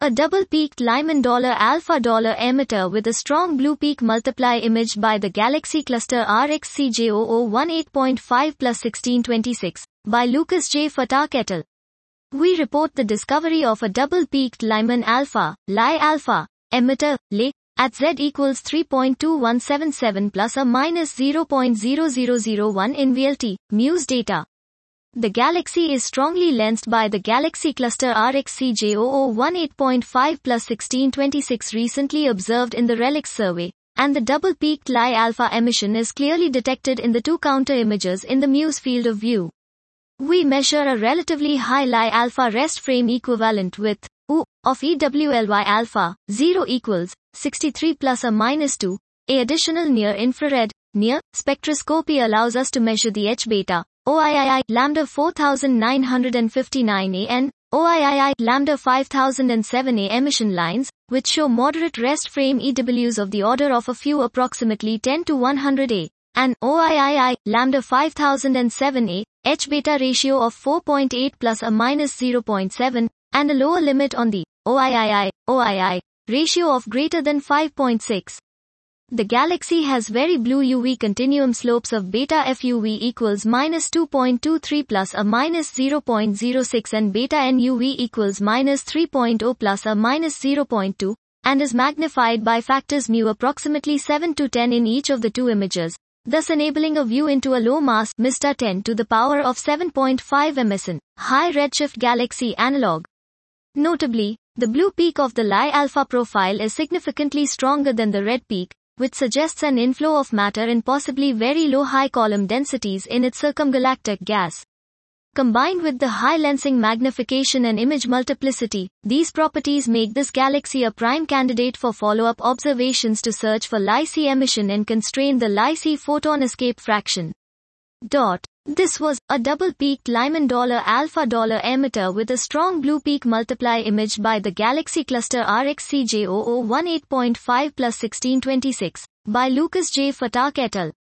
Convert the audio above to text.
A double-peaked Lyman $alpha emitter with a strong blue peak multiply imaged by the Galaxy Cluster RxCJ0018.5 plus 1626 by Lucas J. Fatak et al. We report the discovery of a double-peaked Lyman alpha, Li-alpha, emitter, LE, at Z equals 3.2177 plus or minus 0.0001 in VLT, MUSE data. The galaxy is strongly lensed by the Galaxy Cluster RxCJ0018.5 plus 1626 recently observed in the RELX survey, and the double-peaked Li-alpha emission is clearly detected in the two counter images in the MUSE field of view. We measure a relatively high Li-alpha rest frame equivalent with U of EWLY alpha 0 equals 63 plus or minus 2. A additional near-infrared spectroscopy allows us to measure the H-beta OIII lambda 4959 AN, OIII lambda 5007 A emission lines, which show moderate rest frame EWs of the order of a few approximately 10 to 100 A, and OIII lambda 5007 A, H-beta ratio of 4.8 plus or minus 0.7, and a lower limit on the OIII ratio of greater than 5.6. The galaxy has very blue UV continuum slopes of beta FUV equals minus 2.23 plus or minus 0.06 and beta NUV equals minus 3.0 plus or minus 0.2, and is magnified by factors mu approximately 7 to 10 in each of the two images, thus enabling a view into a low mass MISTA 10 to the power of 7.5 MSN, high redshift galaxy analog. Notably, the blue peak of the Li-alpha profile is significantly stronger than the red peak, which suggests an inflow of matter in possibly very low high column densities in its circumgalactic gas. Combined with the high lensing magnification and image multiplicity, these properties make this galaxy a prime candidate for follow-up observations to search for Li-C emission and constrain the Li-C photon escape fraction. This was a double-peaked Lyman $alpha emitter with a strong blue peak multiply imaged by the Galaxy Cluster RxCJ0018.5 plus 1626 by Lucas J. Fatak et al.